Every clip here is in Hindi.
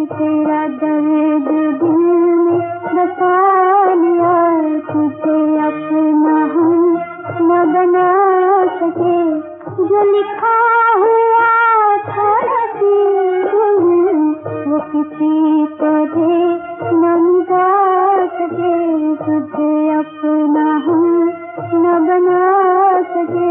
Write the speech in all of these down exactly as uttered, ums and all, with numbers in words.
तेरा दर्द दिल में बसा लिया, तुझे अपना हम न बना सके। जो लिखा हुआ था नसीब में वो किसी तरह न मिटा सके, तुझे अपना हम न बना सके।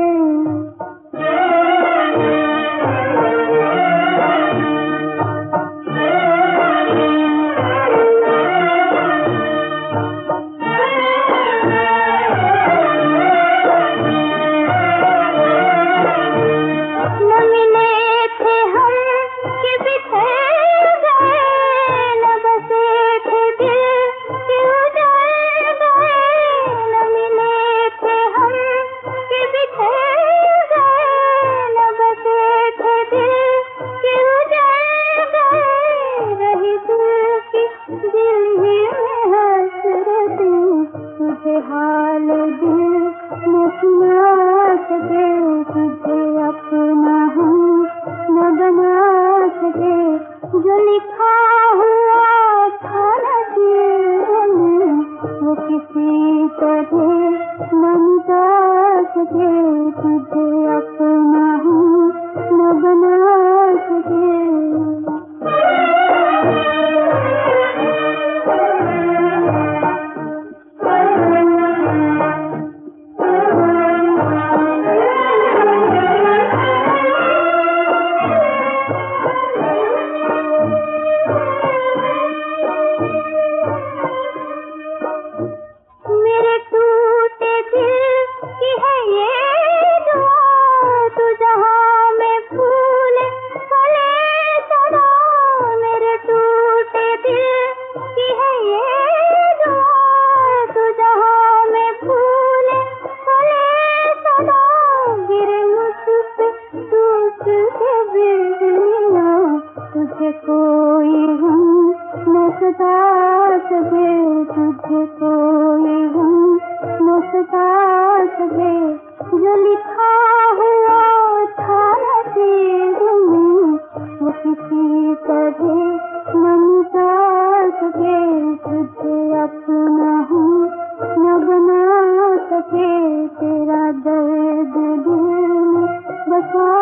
हाल दिल न सुना सके, तुझे अपना हम न बना सके। जो लिखा हुआ था नसीब में वो किसी तरह न मिटा सके, तुझे अपना हम न बना सके। तुझे कोई हम न सता सके, तुझे कोई हम न सता सके। जो लिखा हुआ था नसीब में वो किसी तरह न मिटा सके, तुझे अपना हम न बना सके। तेरा दर्द दिल में बसा